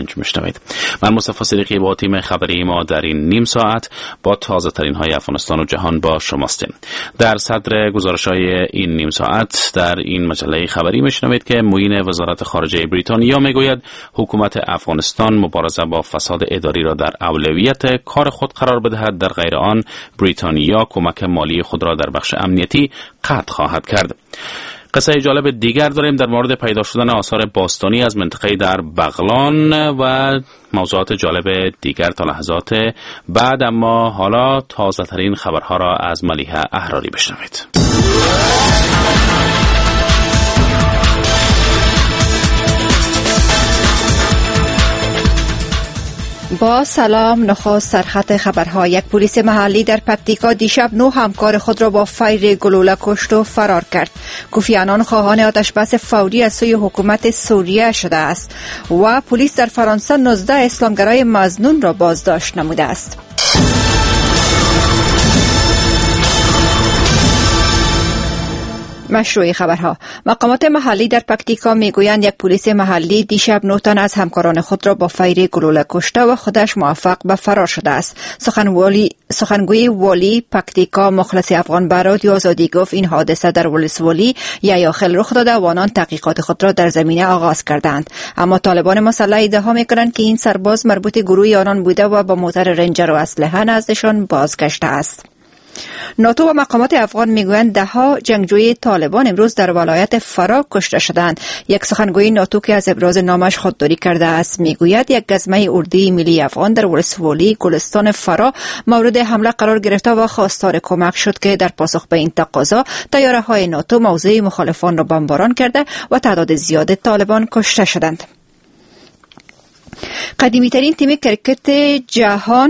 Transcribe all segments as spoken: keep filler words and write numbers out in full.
جنگ میشنوید. من مصطفی صدیقی با تیم خبری ما در این نیم ساعت با تازه ترین های افغانستان و جهان با شماستیم. در صدر گزارش های این نیم ساعت در این مجله خبری میشنوید که معین وزارت خارجه بریتانیا میگوید حکومت افغانستان مبارزه با فساد اداری را در اولویت کار خود قرار بدهد، در غیر آن بریتانیا کمک مالی خود را در بخش امنیتی قطع خواهد کرد. قصه جالب دیگر داریم در مورد پیدا شدن آثار باستانی از منطقه در بغلان و موضوعات جالب دیگر تا لحظات بعد، اما حالا تازه ترین خبرها را از ملیحه احراری بشنوید. با سلام. نخست سرخط خبرها. یک پلیس محلی در پکتیکا دیشب نو همکار خود را با فیر گلوله کشت و فرار کرد. کوفی عنان خواهان آتشبس فوری از سوی حکومت سوریه شده است و پلیس در فرانسه نوزده اسلامگرای مظنون را بازداشت نموده است. مشروع خبرها. مقامات محلی در پکتیکا میگویند یک پلیس محلی دیشب نه تن از همکاران خود را با فیر گلوله کشته و خودش موفق به فرار شده است. سخنگوی سخنگوی والی پکتیکا مخلص افغان به رادیو آزادی گفت این حادثه در ولسوالی یحیی رخ داده و آنان تحقیقات خود را در زمینه آغاز کردند، اما طالبان مسلح ادعا میکنند که این سرباز مربوط گروه آنان بوده و با موتر رنجر و اسلحه نزدشان بازگشته است. ناتو و مقامات افغان میگویند ده ها جنگجوی طالبان امروز در ولایت فرا کشته شدند. یک سخنگوی ناتو که از ابراز نامش خودداری کرده است میگوید یک گزمه اردوی ملی افغان در ولسوالی گلستان فرا مورد حمله قرار گرفته و خواستار کمک شد که در پاسخ به این تقاضا طیاره‌های ناتو موضع مخالفان را بمباران کرده و تعداد زیاد طالبان کشته شدند. قدیمی ترین تیم کرکت جهان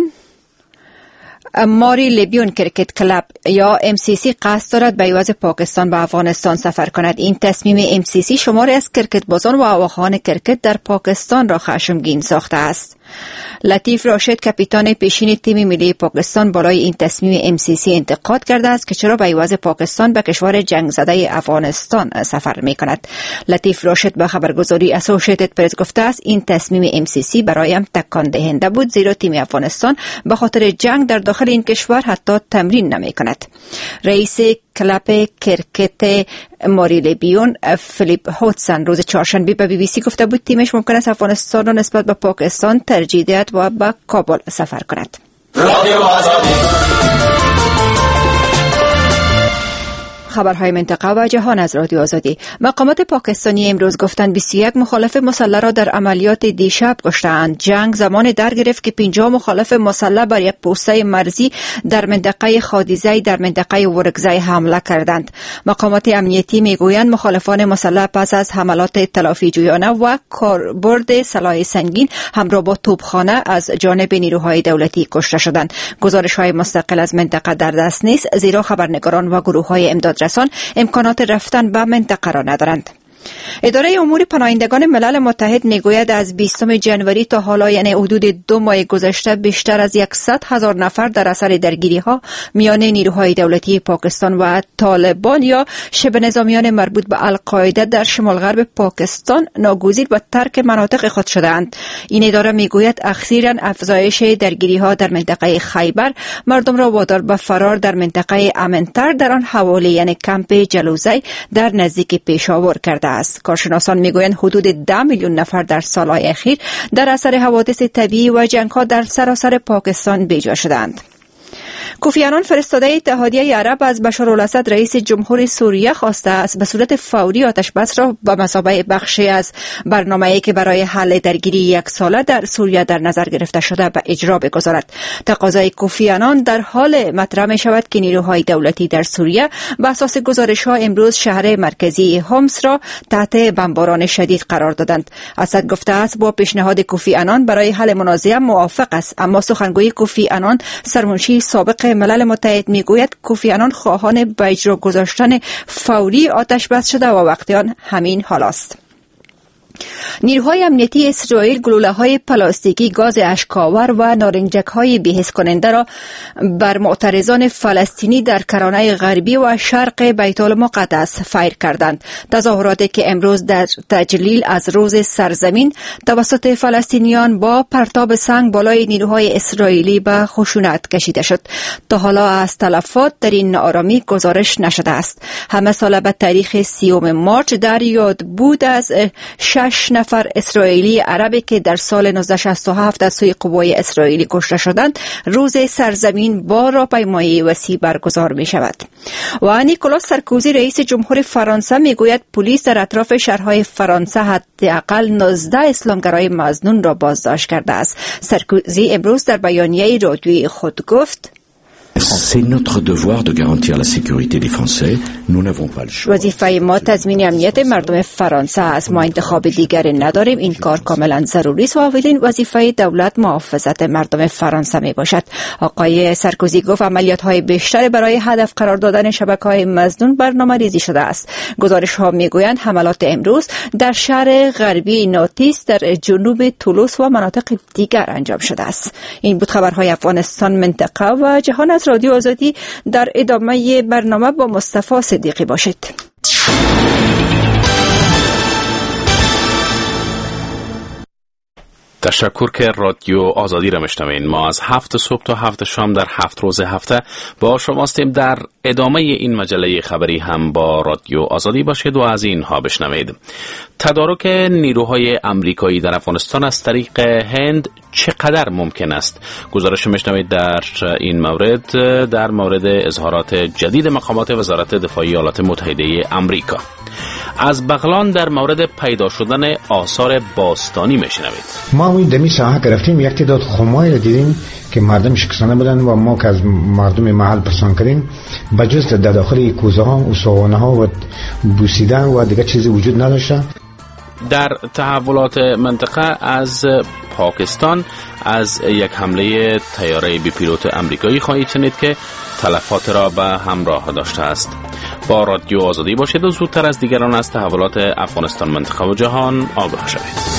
ماری لیبیون کرکت کلاب یا ام سی سی قصد دارد به عوض پاکستان به افغانستان سفر کند. این تصمیم ام سی سی شماری از کرکت بازان و هواخوان کرکت در پاکستان را خشمگین ساخته است. لطیف راشد کاپیتان پیشین تیم ملی پاکستان بالای این تصمیم ام سی سی انتقاد کرده است که چرا به عوض پاکستان به کشور جنگ زده افغانستان سفر می کند. لطیف راشد به خبرگزاری اسوسییتد پرس گفته است این تصمیم ام سی سی برایم تکان دهنده بود، زیرا تیم افغانستان به خاطر جنگ در داخل این کشور حتی تمرین نمی کند. رئیس کلاب کرکت ماری لیبیون فیلیپ هودسن روز چهارشنبه به بی بی سی گفته بود تیمش ممکن است افغانستان را نسبت به پاکستان ترجیح دهد و به کابل سفر کند. خبرهای منطقه و جهان از رادیو آزادی. مقامات پاکستانی امروز گفتند بیست و یک مخالف مسلح را در عملیات دیشب کشتند. جنگ زمان در گرفت که پنجاه مخالف مسلح بر یک پوسته مرزی در منطقه خادیزه در منطقه ورکزی حمله کردند. مقامات امنیتی میگویند مخالفان مسلح پس از حملات تلافی جویانه و کاربرد سلاح سنگین همراه با توپخانه از جانب نیروهای دولتی کشته شدند. گزارش‌های مستقل از منطقه در دست نیست، زیرا خبرنگاران و گروه‌های امداد رسان امکانات رفتن به منطقه را ندارند. اداره امور پناهندگان ملل متحد میگوید از بیستم جنوری تا حالا، یعنی حدود دو ماه گذشته، بیشتر از صد هزار نفر در اثر درگیری‌ها میان نیروهای دولتی پاکستان و طالبان یا شبه نظامیان مربوط به القاعده در شمال غرب پاکستان ناگزیر به ترک مناطق خود شدند. این اداره میگوید اخیراً افزایش درگیری‌ها در منطقه خیبر مردم را وادار به فرار در منطقه امن‌تر در آن حوالی، یعنی کمپ جلوزی در نزدیک پیشاور کرده است. کارشناسان میگویند حدود ده میلیون نفر در سالهای اخیر در اثر حوادث طبیعی و جنگ‌ها در سراسر پاکستان بیجا شدند. کوفی عنان فرستاده اتحادیه عرب از بشار الاسد رئیس جمهور سوریه خواسته است به صورت فوری آتشبس را به مثابه بخشی از برنامه‌ای که برای حل درگیری یک ساله در سوریه در نظر گرفته شده به اجرا بگذارد. تقاضای کوفی عنان در حال مطرح می شود که نیروهای دولتی در سوریه به اساس گزارش‌ها امروز شهر مرکزی حمص را تحت بمباران شدید قرار دادند. اسد گفته است با پیشنهاد کوفی عنان برای حل منازعه موافق است، اما سخنگوی کوفی عنان سرمنشی سابق ملل متحد میگوید کوفی عنان خواهان به اجرا گذاشتن فوری آتش بس شده و وقتی آن همین حال است. نیروهای امنیتی اسرائیل گلوله‌های پلاستیکی، گاز اشک‌آور و نارنجک‌های بی‌حس کننده را بر معترضان فلسطینی در کرانه غربی و شرق بیت المقدس فیر کردند. تظاهراتی که امروز در تجلیل از روز سرزمین توسط فلسطینیان با پرتاب سنگ بالای نیروهای اسرائیلی به خشونت کشیده شد. تا حالا از تلفات در این ناآرامی گزارش نشده است. همه سال به تاریخ سیوم مارچ در یاد بود از شش نفر اسرائیلی عربی که در سال نوزده شصت و هفت از سوی قوای اسرائیلی کشته شدند روز سرزمین با راهپیمایی وسیع برگزار می شود. و نیکولاس سارکوزی رئیس جمهور فرانسه می گوید پلیس در اطراف شهرهای فرانسه حداقل نوزده اسلامگرای مظنون را بازداشت کرده است. سارکوزی امروز در بیانیه رادیویی خود گفت C'est notre devoir de garantir la sécurité des Français. Nous n'avons pas le choix. وظیفه ما تضمین امنیت مردم فرانسه است. ما انتخاب دیگری نداریم. این کار کاملا ضروری است و اولین وظیفه دولت محافظت مردم فرانسه می باشد. آقای سارکوزی گفت عملیات های بیشتر برای هدف قرار دادن شبکه‌های مظنون برنامه ریزی شده است. گزارش ها می گویند حملات امروز در شهر غربی ناتیس، در جنوب تولوس و مناطق دیگر انجام شده است. این بود خبرهای افغانستان، منطقه و جهان از رادیو آزادی. در ادامه برنامه با مصطفی صدیقی باشید. تشکر که رادیو آزادی را میشنوین. ما از هفت صبح تا هفت شام در هفت روز هفته با شما هستیم. در ادامه این مجله خبری هم با رادیو آزادی باشید و از اینها بشنوید. تدارک نیروهای امریکایی در افغانستان از طریق هند چقدر ممکن است؟ گزارش میشنوید در این مورد در مورد اظهارات جدید مقامات وزارت دفاع ایالات متحده امریکا. از بغلان در مورد پیدا شدن آثار باستانی میشنوید. ما این دمی ساحه گرفتیم، یک تعداد خمایی رو دیدیم که مردم شکستانه بودن و ما که از مردم محل پرسان کردیم بجز در داخل کوزه ها و سوانه ها و بوسیدن و دیگه چیزی وجود نداشته. در تحولات منطقه از پاکستان از یک حمله طیاره بی پیلوت امریکایی خواهید شنید که تلفات را به همراه داشته است. با رادیو آزادی باشید و زودتر از دیگران از تحولات افغانستان، منطقه و جهان آگاه شوید.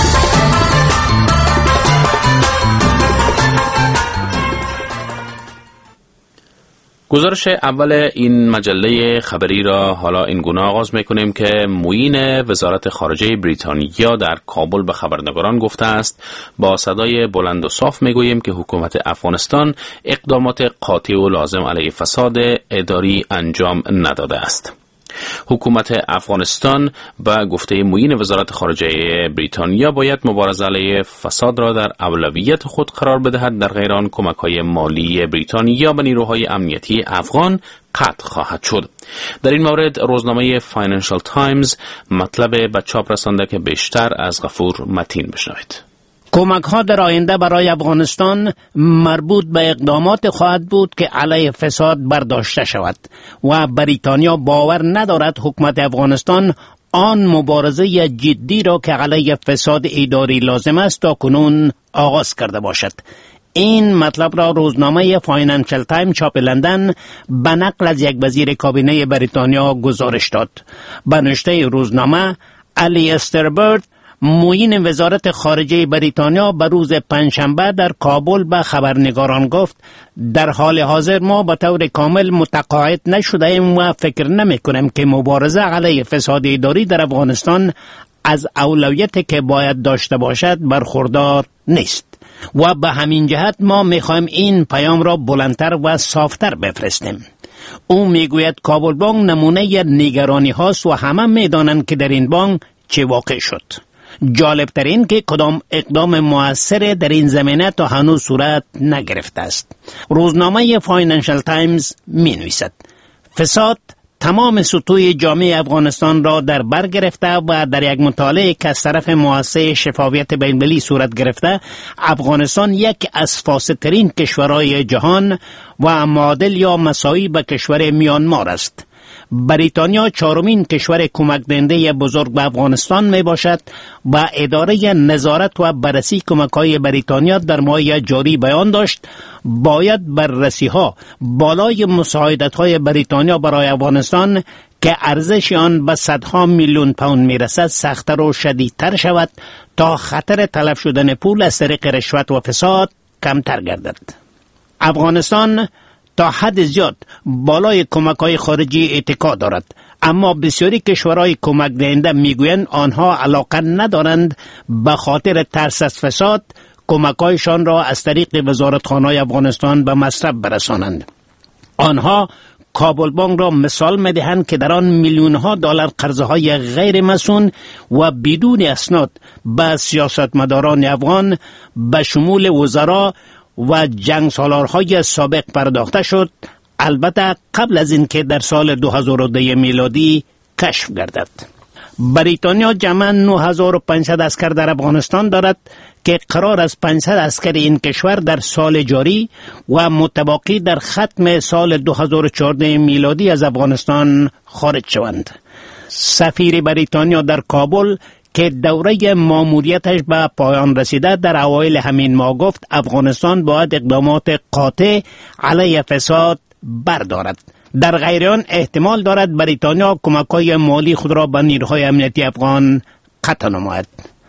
گزارش اول این مجله خبری را حالا این گونه آغاز میکنیم که معین وزارت خارجه بریتانیا در کابل به خبرنگاران گفته است با صدای بلند و صاف میگوییم که حکومت افغانستان اقدامات قاطع و لازم علیه فساد اداری انجام نداده است. حکومت افغانستان با گفته معین وزارت خارجه بریتانیا باید مبارزه علیه فساد را در اولویت خود قرار بدهد، در غیر آن کمک‌های مالی بریتانیا به نیروهای امنیتی افغان قطع خواهد شد. در این مورد روزنامه فاینانشال تایمز مطلب به چاپ رسانده که بیشتر از غفور متین بشنوید. کمک ها در آینده برای افغانستان مربوط به اقدامات خواهد بود که علیه فساد برداشته شود و بریتانیا باور ندارد حکومت افغانستان آن مبارزه جدی را که علیه فساد اداری لازم است تا کنون آغاز کرده باشد. این مطلب را روزنامه فاینانشال تایم چاپ لندن به نقل از یک وزیر کابینه بریتانیا گزارش داد. به نوشته روزنامه، علی استربرد معین وزارت خارجه بریتانیا به روز پنجشنبه در کابل به خبرنگاران گفت در حال حاضر ما به طور کامل متقاعد نشده ایم و فکر نمی کنیم که مبارزه علیه فساد اداری در افغانستان از اولویتی که باید داشته باشد برخوردار نیست و به همین جهت ما می خواهیم این پیام را بلندتر و صافتر بفرستیم. او می گوید کابل بانک نمونه نگرانی هاست و همه می دانند که در این بانک چه واقع شد. جالب ترین که کدام اقدام موثر در این زمینه تا هنوز صورت نگرفته است. روزنامه فاینانشال تایمز می نویسد فساد تمام سطوح جامعه افغانستان را در بر گرفته و در یک مطالعه که از طرف مؤسسه شفافیت بین‌المللی صورت گرفته افغانستان یک از فاسدترین کشورهای جهان و معادل یا مساوی به کشور میانمار است. بریتانیا چهارمین کشور کمک دهنده بزرگ به افغانستان می باشد و اداره نظارت و بررسی کمک‌های بریتانیا در ماه جاری بیان داشت باید بررسی ها بالای مساعدت های بریتانیا برای افغانستان که ارزش آن به صدها میلیون پوند میرسد سخت‌تر و شدیدتر شود تا خطر تلف شدن پول از طریق رشوت و فساد کمتر گردد. افغانستان تا حد زیاد بالای کمک‌های خارجی اتکا دارد، اما بسیاری کشورهای کمک دهنده میگویند آنها علاقه ندارند به خاطر ترس از فساد کمک‌هایشان را از طریق وزارتخانه‌های افغانستان به مصرف برسانند. آنها کابل بانک را مثال می‌دهند که در آن میلیون‌ها دلار قرضه‌های غیر مسئول و بدون اسناد به سیاستمداران افغان به شمول وزرا و جنگ سالارهای سابق پرداخته شد، البته قبل از اینکه در سال دو هزار و دو میلادی کشف گردد. بریتانیا جمعاً نه هزار و پانصد اسکر در افغانستان دارد که قرار است پانصد اسکر این کشور در سال جاری و متباقی در ختم سال دو هزار و چهارده میلادی از افغانستان خارج شوند. سفیر بریتانیا در کابل که دوره ماموریتش به پایان رسیده در اوایل همین ماه گفت افغانستان باید اقدامات قاطع علیه فساد بردارد. در غیر آن احتمال دارد بریتانیا کمک‌های مالی خود را به نیروهای امنیتی افغان قطع نماید.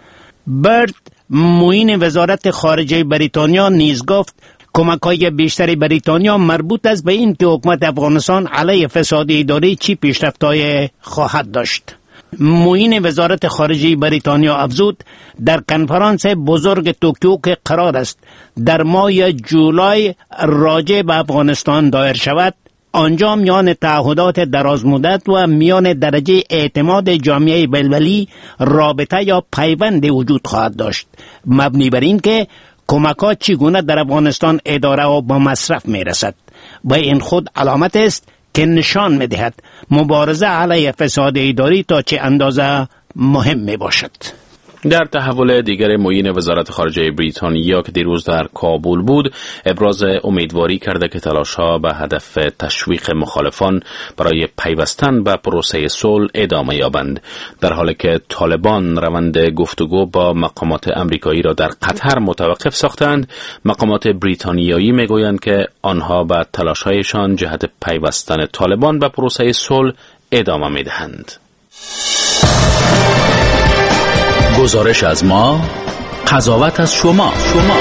برد معین وزارت خارجه بریتانیا نیز گفت کمک‌های بیشتری بریتانیا مربوط است به این که حکومت افغانستان علیه فساد اداری چی پیشرفت‌های خواهد داشت. معین وزارت خارجه بریتانیا افزود در کنفرانس بزرگ توکیو که قرار است در ماه جولای راجع به افغانستان دایر شود، آنجا میان تعهدات دراز مدت و میان درجه اعتماد جامعه بین‌المللی رابطه یا پیوند وجود خواهد داشت، مبنی بر این که کمک‌ها چگونه در افغانستان اداره و به مصرف میرسد. و این خود علامت است که نشان می‌دهد مبارزه علیه فساد اداری تا چه اندازه مهم میباشد. در تحول دیگر معین وزارت خارجه بریتانیا که دیروز در کابل بود، ابراز امیدواری کرده که تلاش‌ها به هدف تشویق مخالفان برای پیوستن به پروسه صلح ادامه یابند، در حالی که طالبان روند گفتگو با مقامات آمریکایی را در قطر متوقف ساختند. مقامات بریتانیایی میگویند که آنها به تلاش‌هایشان جهت پیوستن طالبان به پروسه صلح ادامه می‌دهند. گزارش از ما، قضاوت از شما. شما.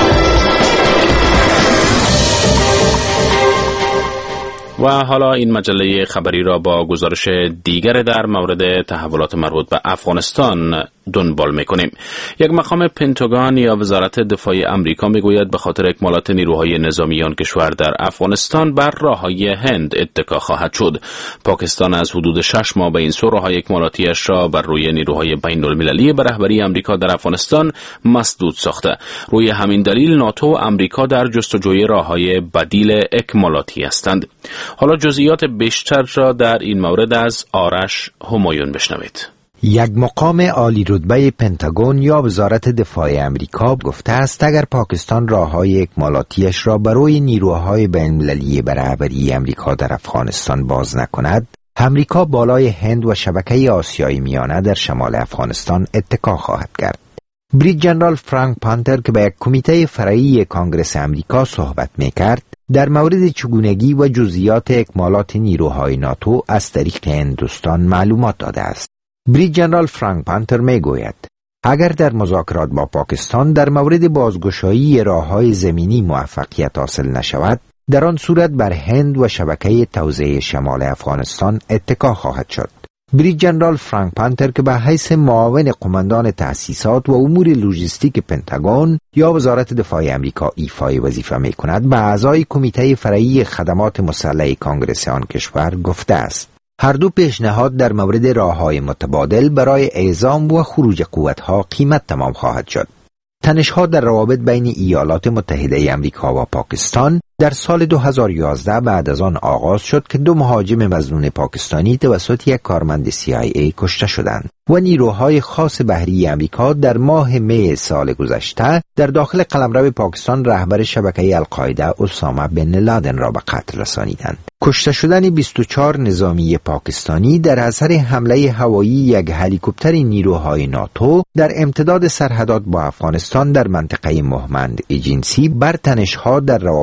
و حالا این مجله خبری را با گزارش دیگر در مورد تحولات مربوط به افغانستان دنبال میکنیم. یک مقام پنتاگون یا وزارت دفاع امریکا میگوید به خاطر اکمالات نیروهای نظامی آن کشور در افغانستان بر راههای هند اتکا خواهد شد. پاکستان از حدود شش ماه به این سو راههای اکمالاتیش را بر روی نیروهای بین المللی به رهبری امریکا در افغانستان مسدود ساخته. روی همین دلیل ناتو و امریکا در جستجوی راههای بدیل اکمالاتی هستند. حالا جزئیات بیشتر را در این مورد از آرش همایون بشنوید. یک مقام عالی رتبه پنتاگون یا وزارت دفاع امریکا گفته است اگر پاکستان راههای اکمالاتیش را برای نیروهای بین‌المللی به رهبری امریکا در افغانستان باز نکند، امریکا بالای هند و شبکه آسیای میانه در شمال افغانستان اتکا خواهد کرد. بریگیر جنرال فرانک پانتر که به یک کمیته فرعی کانگرس امریکا صحبت می‌کرد، در مورد چگونگی و جزئیات اکمالات نیروهای ناتو از طریق هندوستان معلومات داده است. بریگیر جنرال فرانک پانتر می گوید اگر در مذاکرات با پاکستان در مورد بازگشایی راههای زمینی موفقیت حاصل نشود، در آن صورت بر هند و شبکه توزیع شمال افغانستان اتکا خواهد شد. بریگیر جنرال فرانک پانتر که به حیث معاون قماندان تأسیسات و امور لوجستیک پنتاگون یا وزارت دفاع امریکا ایفای وظیفه می کند، به اعضای کمیته فرعی خدمات مسلح کانگرس آن کشور گفته است هر دو پیشنهاد در مورد راههای متبادل برای اعزام و خروج قوتها قیمت تمام خواهد شد. تنش‌ها در روابط بین ایالات متحده امریکا و پاکستان در سال دو هزار و یازده بعد از آن آغاز شد که دو مهاجم مظنون پاکستانی توسط یک کارمند سی آی ای کشته شدند و نیروهای خاص بحری امریکا در ماه می سال گذشته در داخل قلمرو پاکستان رهبر شبکه القاعده اسامه بن لادن را به قتل رسانیدند. کشته شدن بیست و چهار نظامی پاکستانی در اثر حمله هوایی یک هلیکوپتر نیروهای ناتو در امتداد سرحدات با افغانستان در منطقه مهمند ایجنسی بر تنش‌ها در روابط پاکستان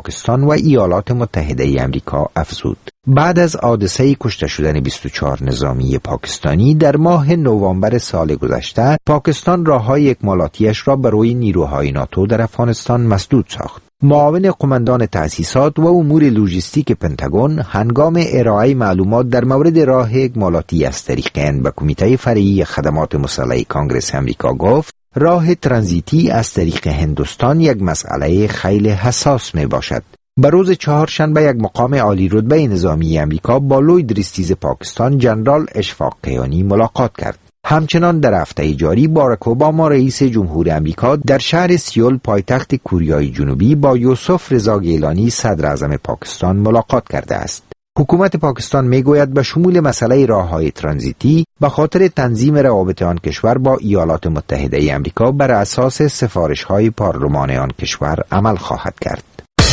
پاکستان و ایالات متحده ای آمریکا افزود. بعد از حادثه کشته شدن بیست و چهار نظامی پاکستانی در ماه نوامبر سال گذشته، پاکستان راههای اکمالاتیش را برای نیروهای ناتو در افغانستان مسدود ساخت. معاون قماندان تأسیسات و امور لوجستیک پنتاگون هنگام ارائه معلومات در مورد راه اکمالاتی از طریق هند به کمیته فرعی خدمات مسلح کانگرس امریکا گفت راه ترانزیتی از طریق هندوستان یک مسئله خیلی حساس می باشد. به روز چهارشنبه یک مقام عالی رتبه نظامی امریکا با لوید ریستیز پاکستان جنرال اشفاق کیانی ملاقات کرد. همچنان در هفته جاری باراک اوباما رئیس جمهور امریکا در شهر سیول پایتخت کوریای جنوبی با یوسف رضا گیلانی صدر اعظم پاکستان ملاقات کرده است. حکومت پاکستان میگوید به شمول مسئله راههای ترانزیتی به خاطر تنظیم روابط آن کشور با ایالات متحده ای آمریکا بر اساس سفارش‌های پارلمان آن کشور عمل خواهد کرد.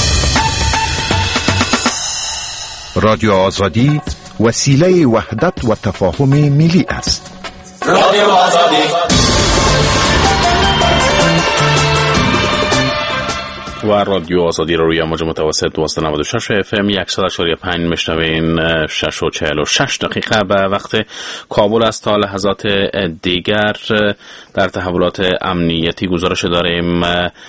رادیو آزادی وسیله وحدت و تفاهم ملی است. رادیو آزادی و رادیو آزادی رو روی موج متوسط دویست و نود و شش اف ام صد و چهار و پنج میشنوین. شش و چهل و شش دقیقه به وقت کابل است. تا لحظات دیگر در تحولات امنیتی گزارش داریم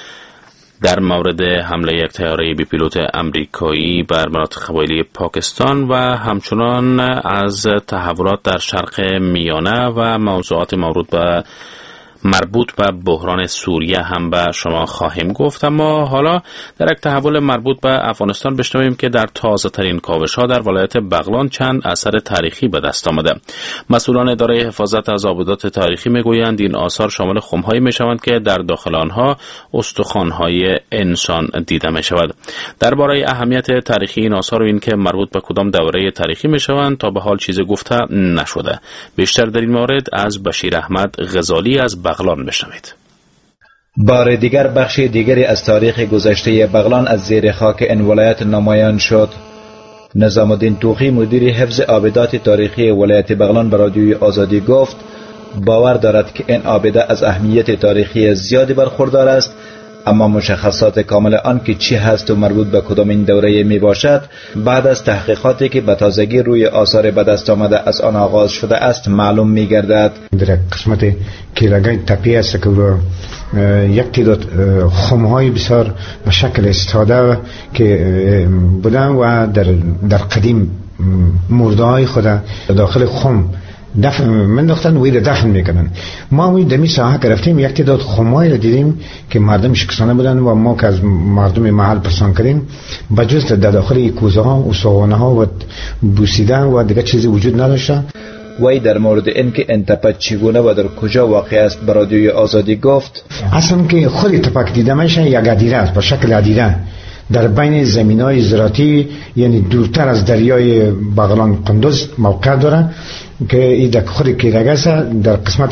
در مورد حمله یک طیاره بی پیلوت امریکایی بر مناطق قبایلی پاکستان و همچنان از تحولات در شرق میانه و موضوعات مربوط به مربوط به بحران سوریه هم به شما خواهیم گفت. اما حالا در یک تحول مربوط به افغانستان بشنویم که در تازه ترین کاوش ها در ولایت بغلان چند اثر تاریخی به دست آمده. مسئولان اداره حفاظت از آبادات تاریخی میگویند این آثار شامل خم‌هایی میشوند که در داخل آنها استخوان‌های انسان دیده میشود. درباره اهمیت تاریخی این آثار و اینکه مربوط به کدام دوره تاریخی میشوند تا به حال چیزی گفته نشده. بیشتر در این مورد از بشیر احمد غزالی از بغلان بشنوید. بار دیگر بخش دیگری از تاریخ گذشته بغلان از زیر خاک این ولایت نمایان شد. نظام الدین توخی مدیر حفظ آبادات تاریخی ولایت بغلان به رادیوی آزادی گفت باور دارد که این آباده از اهمیت تاریخی زیادی برخوردار است، اما مشخصات کامل آن که چی هست و مربوط به کدامین دوره می باشد بعد از تحقیقاتی که به تازگی روی آثار به دست آمده از آن آغاز شده است معلوم می گردد. در قسمت کیراگای تپی است که یک تعداد خم‌های بسیار به شکل استفاده که بودن و در در قدیم مرده‌های خود داخل خم دفن من دختن وید دفن میکنن. ما وی دمی ساحه گرفتیم یک تعداد خم‌های را دیدیم که مردم شکستانه بودن و ما که از مردم محل پرسان کردیم بجز در داخل کوزه ها و سوانه ها و بوسیدن و دیگه چیزی وجود نداشته. وی در مورد اینکه این تپه چگونه و در کجا واقع است به رادیوی آزادی گفت اصلا که خود تپه دیده میشه یک ادیره است به شکل ادیره در بین زمین‌های زراعتی، یعنی دورتر از دریای بغلان قندوز موقع داره که این در خود کیرگس در قسمت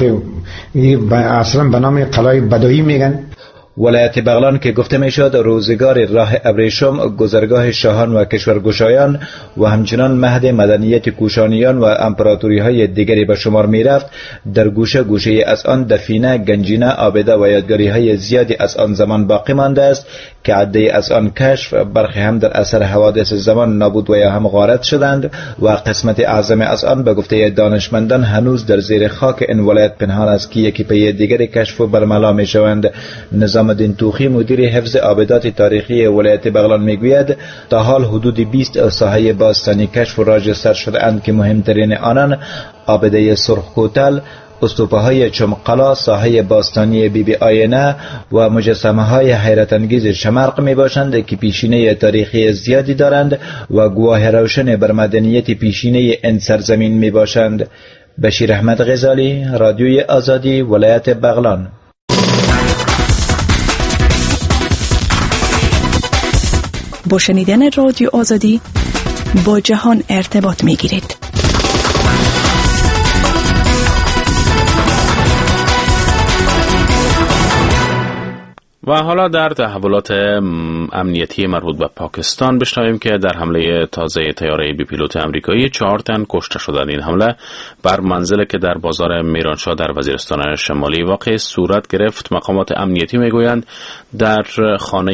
اصلا به نام قلعه بدایی میگن. ولایت بغلان که گفته میشد روزگار راه ابریشم گذرگاه شاهان و کشورگشایان و همچنان مهد مدنیت کوشانیان و امپراتوری های دیگری به شمار می رفت، در گوشه گوشه از آن دفینه، گنجینه، آبده و یادگاری های زیادی از آن زمان باقی مانده است که عده از آن کشف، برخی هم در اثر حوادث زمان نابود و یا هم غارت شدند و قسمت اعظم از آن به گفته دانشمندان هنوز در زیر خاک این ولایت پنهان است که یکی پی دیگری کشف و برملا می شوند. نظام الدین توخی مدیر حفظ آبادات تاریخی ولایت بغلان میگوید تا حال حدود بیست ساحه باستانی کشف و راجستر شده اند که مهمترین آنان آباده سرخکوتل، استوپه های چمقلا، ساحه باستانی بی بی آینه و مجسمه های حیرت انگیز شمرق می باشند که پیشینه تاریخی زیادی دارند و گواه روشن بر مدنیت پیشینه این سرزمین می باشند. بشیر احمد غزالی، رادیوی آزادی، ولایت بغلان. با شنیدن رادیو آزادی با جهان ارتباط می گیرید. و حالا در تحولات امنیتی مربوط به پاکستان بشنویم که در حمله تازه طیاره بی پیلوت امریکایی چهار تن کشته شدند. این حمله بر منزلی که در بازار میرانشاه در وزیرستان شمالی واقع صورت گرفت. مقامات امنیتی میگویند در خانه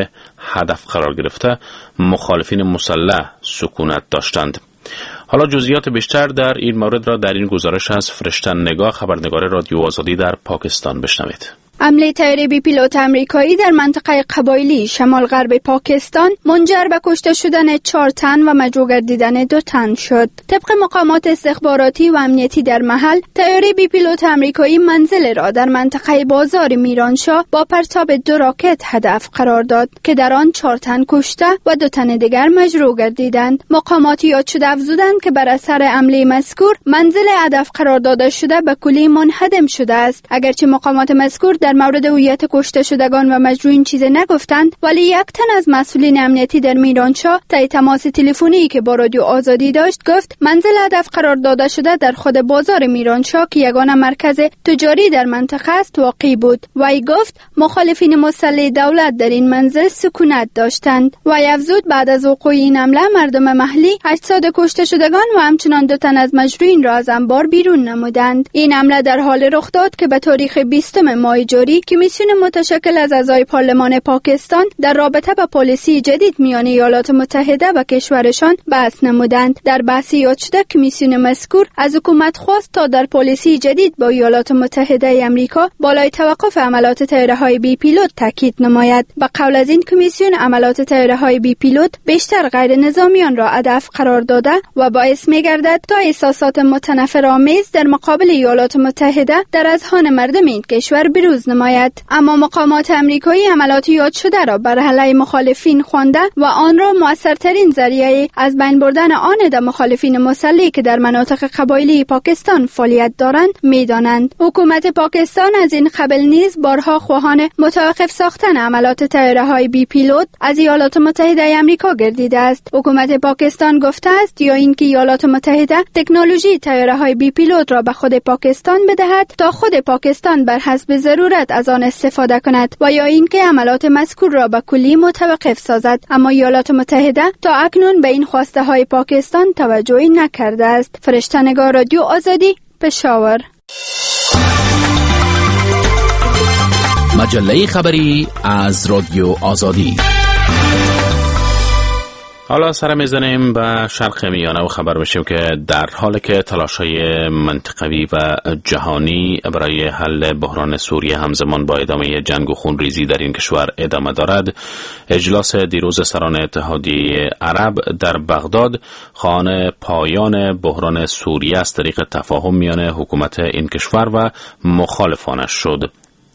هدف قرار گرفته مخالفین مسلح سکونت داشتند. حالا جزئیات بیشتر در این مورد را در این گزارش از فرشته نگاه، خبرنگار رادیو آزادی در پاکستان بشنوید. حمله طیاره بی پیلوت امریکایی در منطقه قبایلی شمال غرب پاکستان منجر به کشته شدن چهار تن و مجروح گردیدن دو تن شد. طبق مقامات استخباراتی و امنیتی در محل، طیاره بی پیلوت امریکایی منزل را در منطقه بازار میرانشاه با پرتاب دو راکت هدف قرار داد که در آن چهار تن کشته و دو تن دیگر مجروح گردیدند. مقامات یاد شده افزودند که بر اثر حمله مذکور منزل هدف قرار داده شده به کلی منهدم شده است. اگرچه مقامات مذکور در مورد هویت کشته شدگان و مجروحین چیزی نگفتند، ولی یک تن از مسئولین امنیتی در میرانشاه طی تماس تلفنی که با رادیو آزادی داشت گفت منزل هدف قرار داده شده در خود بازار میرانشاه که یگانه مرکز تجاری در منطقه است واقع بود. وی گفت مخالفین مسلح دولت در این منزل سکونت داشتند. وی افزود بعد از وقوع این حمله مردم محلی اجساد کشته شدگان و همچنان دو تن از مجروحین را از انبار بیرون نمودند. این حمله در حال رخ داد که به تاریخ بیستم ماه جاری کمیسیون متشکل از اعضای پارلمان پاکستان در رابطه با پالیسی جدید میان ایالات متحده و کشورشان بحث نمودند. در بحث یاد شده کمیسیون مذکور از حکومت خواست تا در پالیسی جدید با ایالات متحده آمریکا بالای توقف عملات طیاره‌های بی پیلوت تاکید نماید. به قول از این کمیسیون، عملات طیاره‌های بی پیلوت بیشتر غیر نظامیان را هدف قرار داده و باعث می‌گردد تا احساسات متنفرآمیز در مقابل ایالات متحده در اذهان مردم این کشور بروز نماید. اما مقامات امریکایی عملات یاد شده را بر علیه مخالفین خوانده و آن را مؤثرترین ذریعه از بین بردن آن در مخالفین مسلح که در مناطق قبایلی پاکستان فعالیت دارند می‌دانند. حکومت پاکستان از این قبل نیز بارها خواهان متوقف ساختن عملات طیاره‌های بی پیلوت از ایالات متحده آمریکا گردیده است. حکومت پاکستان گفته است یا اینکه ایالات متحده تکنولوژی طیاره‌های بی پیلوت را به خود پاکستان بدهد تا خود پاکستان بر حسب ضرورت از آن استفاده کند و یا اینکه عملات مذکور را به کلی متوقف سازد. اما ایالات متحده تا اکنون به این خواسته های پاکستان توجهی نکرده است. فرشته نگار، رادیو آزادی، پشاور. مجله خبری از رادیو آزادی. حالا سر میزنیم به شرق میانه و خبر بشیم که در حالی که تلاش‌های منطقوی و جهانی برای حل بحران سوریه همزمان با ادامه جنگ و خونریزی در این کشور ادامه دارد، اجلاس دیروز سران اتحادیه عرب در بغداد خواهان پایان بحران سوریه از طریق تفاهم میان حکومت این کشور و مخالفانش شد.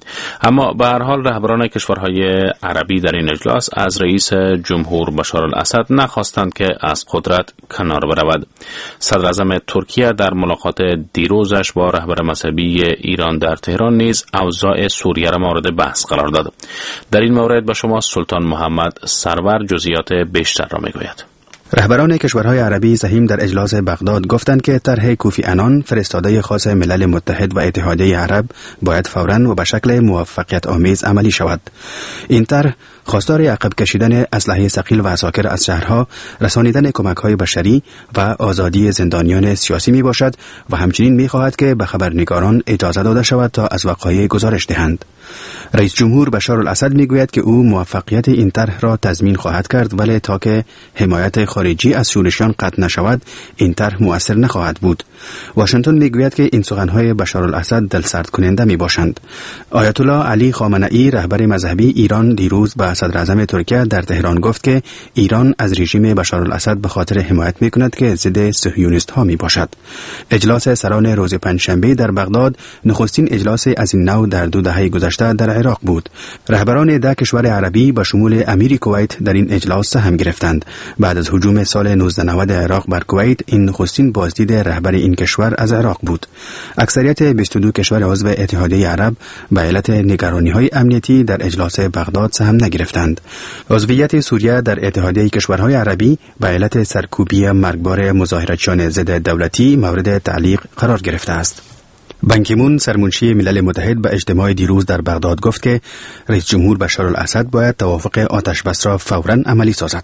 اما به هر حال رهبران کشورهای عربی در این اجلاس از رئیس جمهور بشار الاسد نخواستند که از قدرت کنار برود. صدر اعظم ترکیه در ملاقات دیروزش با رهبر مذهبی ایران در تهران نیز اوضاع سوریه را مورد بحث قرار داد. در این مورد به شما سلطان محمد سرور جزئیات بیشتر را میگوید. رهبران کشورهای عربی سهیم در اجلاس بغداد گفتند که طرح کوفی عنان فرستاده خاص ملل متحد و اتحادیه عرب باید فوراً و به شکل موفقیت آمیز عملی شود. این طرح خواستار عقب کشیدن اسلحه ثقیل و عساکر از شهرها، رسانیدن کمک‌های بشری و آزادی زندانیان سیاسی می باشد و همچنین می خواهد که به خبرنگاران اجازه داده شود تا از وقایع گزارش دهند. رئیس جمهور بشار الاسد می گوید که او موفقیت این طرح را تضمین خواهد کرد، ولی تا که حمایت خارجی از شورشیان قطع نشود این طرح مؤثر نخواهد بود. واشنگتن می گوید که این سخنهای بشار الاسد دلسرد کننده می باشند. آیت الله علی خامنه‌ای رهبر مذهبی ایران دیروز به صدر اعظم ترکیه در تهران گفت که ایران از رژیم بشار الاسد به خاطر حمایت می کند که ضد صهیونیست ها می باشد. اجلاس سران روز پنجشنبه در بغداد نخستین اجلاس از این نوع در دو دهه گذشته در عراق بود. رهبران ده کشور عربی به شمول امیر کویت در این اجلاس سهم گرفتند. بعد از هجوم سال نوزده نود عراق بر کویت، این نخستین بازدید رهبر این کشور از عراق بود. اکثریت بیست و دو کشور عضو اتحادیه عرب به علت نگرانی‌های امنیتی در اجلاس بغداد سهم نگرفتند. عضویت سوریه در اتحادیه کشورهای عربی به علت سرکوبی مرگبار مظاهراتچیان ضد دولتی مورد تعلیق قرار گرفته است. بان کی مون سرمنشی ملل متحد به اجتماع دیروز در بغداد گفت که رئیس جمهور بشار الاسد باید توافق آتش بس را فوراً عملی سازد.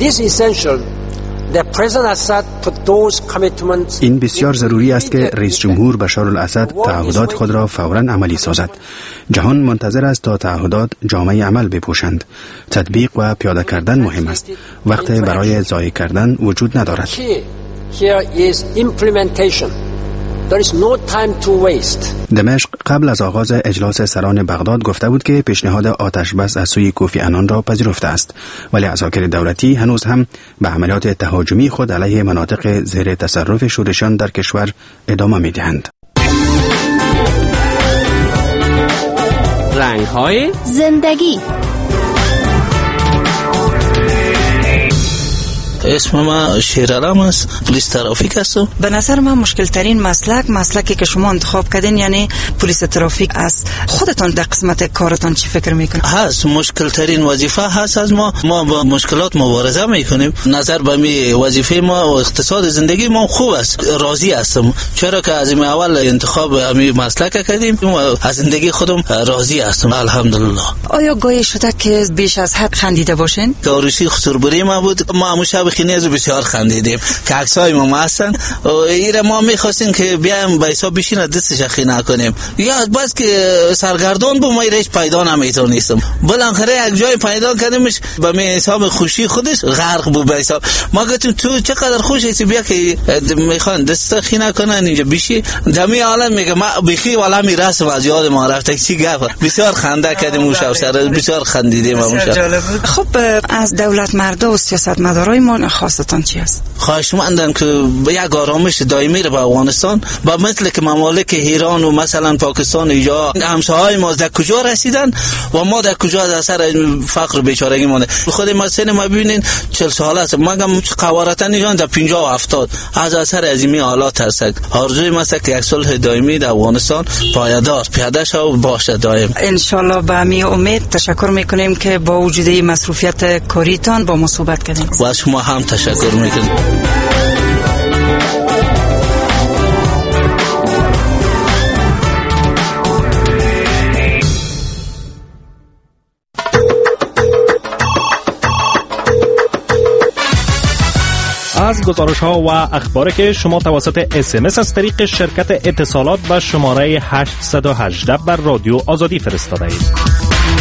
این بسیار ضروری است که رئیس جمهور بشار الاسد تعهدات خود را فوراً عملی سازد. جهان منتظر است تا تعهدات جامعه عمل بپوشند. تطبیق و پیاده کردن مهم است. وقت برای ضایع کردن وجود ندارد. There is no time to waste. دمشق قبل از آغاز اجلاس سران بغداد گفته بود که پیشنهاد آتش بس از سوی کوفی عنان را پذیرفته است، ولی عساکر دولتی هنوز هم به عملیات تهاجمی خود علیه مناطق زیر تصرف شورشیان در کشور ادامه می‌دهند. رنگ‌های زندگی. اسم من شیرالم است، پلیس ترافیک هستم. به نظر من مشکل ترین مسلک مسلکی که شما انتخاب کردین یعنی پلیس ترافیک است. خودتون در قسمت کارتون چی فکر میکنید؟ هست مشکل ترین وظیفه هست از ما ما با مشکلات مبارزه میکنیم. نظر به می وظیفه ما و اقتصاد زندگی ما خوب است، راضی هستم، چرا که از این اول انتخاب همین مسلک کردیم و از زندگی خودم راضی هستم الحمدلله. آیا گاهی شده که بیش از حد خندیده باشین؟ گاروسی خسربری ما بود، ما همون خینه از بسیار خندیدیم که عکسای ما هستن و ایره ما میخواستیم که بیایم به حساب بشین دستش خینه کنیم یا بس که سرگردان بود ما ایره پیدا نمیتونستم بالاخره یک جای پیدا کردیمش به می حساب خوشی خودش غرق بود به حساب ما گفتیم تو چقدر خوش هستی بیا که میخوان دست خینه کنن اینجا بشی دمی عالم میگه ما بخی والا میرسم از یاد ما رفت چی گفت بسیار خنده کردیم اون شب سر بسیار خندیدیم اون شب. خب از دولت مردا و سیاستمدارای ما خواستان چی است؟ خواهش مندم که به یک آرامش دائمی رو به افغانستان با مثل که ممالک ایران و مثلا پاکستان یا همسایه‌های ما در کجا رسیدن و ما در کجا از اثر فقر بیچارگی مونده. خود ما سن ما ببینین چهل ساله است، ما هم قوارتا ایران در پنجاه و هفتاد از اثر عظیمی حالات هست. آرزوی ما است که یک صلح دائمی در افغانستان پایدار پیاده شود و باشه دائم. ان شاء الله به می امید تشکر میکنیم که با وجود مسئولیت کاریتان با ما صحبت کردین. و شما هم تشکر میکنم. از گزارش ها و اخباری که شما توسط اس ام اس از طریق شرکت اتصالات به شماره هشت یک هشت بر رادیو آزادی فرستاده اید.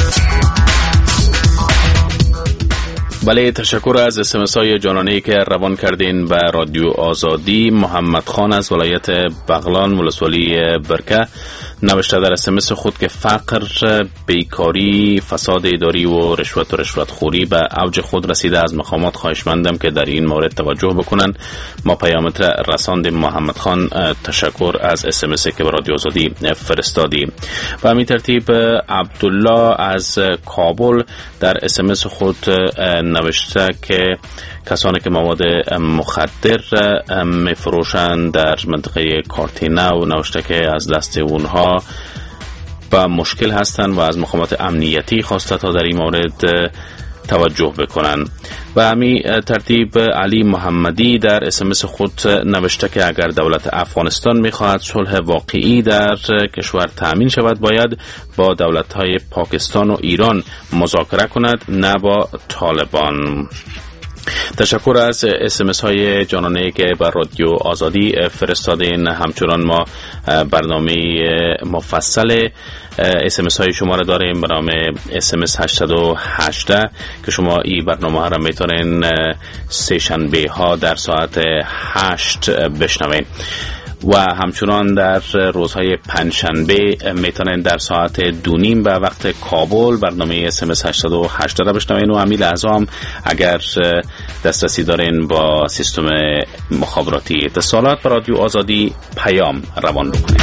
بله، تشکر از اس ام اس های جانانه‌ای که روان کردین به رادیو آزادی. محمد خان از ولایت بغلان ولسوالی برکه نوشته در اس ام اس خود که فقر، بیکاری، فساد اداری و رشوت و رشوت خوری به اوج خود رسیده. از مقامات خواهشمندم که در این مورد توجه بکنن. ما پیامت رساندیم. محمد خان تشکر از اس ام اس که به رادیو آزادی فرستادی. و همین ترتیب عبدالله از کابل در اس ام اس خود نوشته که کسانی که مواد مخدر میفروشند در منطقه کارتینه و نوشته که از دست اونها با مشکل هستند و از مقامات امنیتی خواسته تا در این مورد توجه بکنن. و همین ترتیب علی محمدی در اس ام اس خود نوشته که اگر دولت افغانستان میخواهد صلح واقعی در کشور تأمین شود باید با دولت‌های پاکستان و ایران مذاکره کند، نه با طالبان. تشکر از اس ام اس های جانانه که بر رادیو آزادی فرستادین. همچنان ما برنامه مفصل اس ام اس های شما را داریم، برنامه اس ام اس هشت هشت که شما این برنامه ها را میتونین سه شنبه ها در ساعت هشت بشنوین و همچنان در روزهای پنجشنبه میتونن در ساعت دو نیم به وقت کابل برنامه اس ام اس هشت هشت را بشنوین. و همین لحظه هم اگر دسترسی دارین با سیستم مخابراتی اتصالات به رادیو آزادی پیام روان بکنید.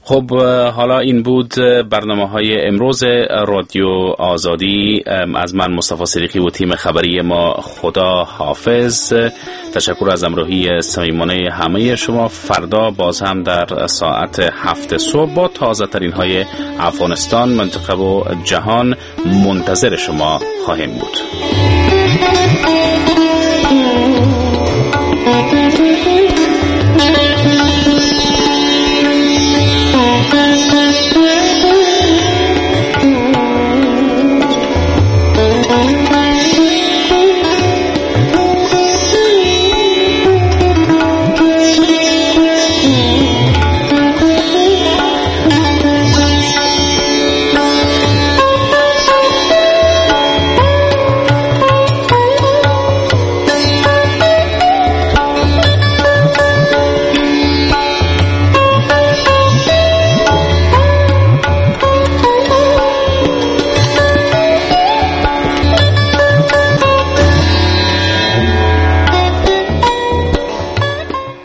خب حالا این بود برنامه های امروز رادیو آزادی. از من مصطفی صدیقی و تیم خبری ما خدا حافظ. تشکر از همراهی صمیمانه همه شما. فردا باز هم در ساعت هفت صبح با تازه ترین های افغانستان، منطقه و جهان منتظر شما خواهیم بود.